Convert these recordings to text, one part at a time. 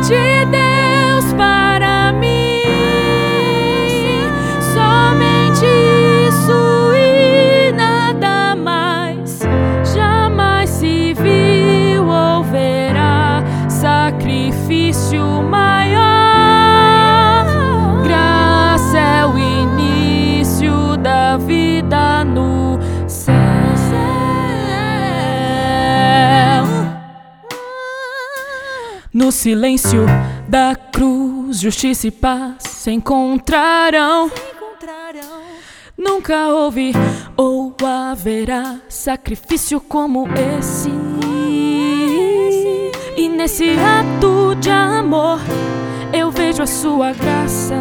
de Deus para mim. Somente isso e nada mais. Jamais se viu ou verá sacrifício maior. Graça é o início da vida no céu. No silêncio da cruz, justiça e paz se encontrarão. Nunca houve ou haverá sacrifício como esse. E nesse ato de amor eu vejo a sua graça,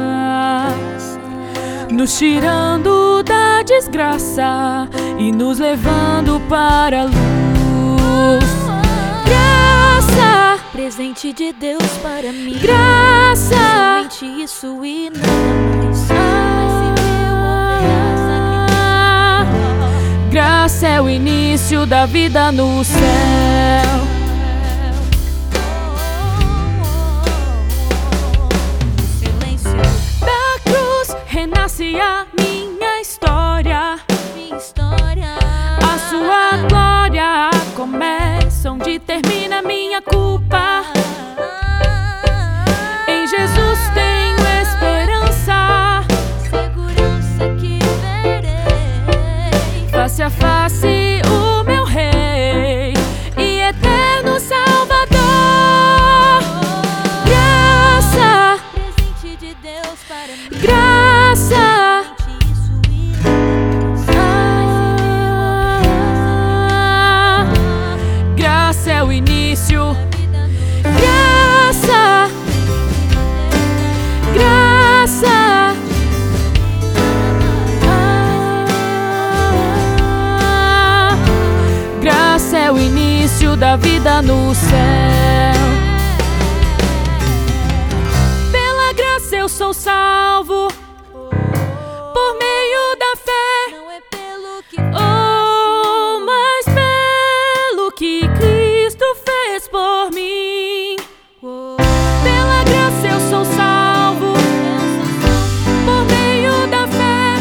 nos tirando da desgraça e nos levando para a luz. Graça, presente de Deus para mim. Graça, somente isso e nada mais. Graça é o início da vida no céu. Silêncio da cruz renasce a minha história. A sua glória começa onde termina minha culpa. Em Jesus tenho esperança, segurança que verei face a face o meu Rei e eterno Salvador. Graça, presente de Deus para mim. Graça, graça é o início. Graça, graça, graça é o início da vida no céu. Pela graça eu sou salvo, por meio da fé, Não é pelo que oh, mas pelo que Cristo fez por mim. Pela graça eu sou salvo, por meio da fé,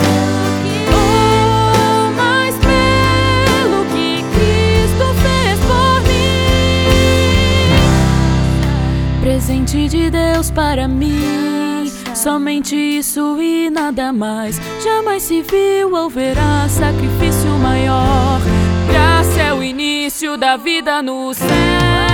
oh, mas pelo que Cristo fez por mim. Presente de Deus para mim, somente isso e nada mais. Jamais se viu ou verá sacrifício maior. Graça é o início da vida no céu.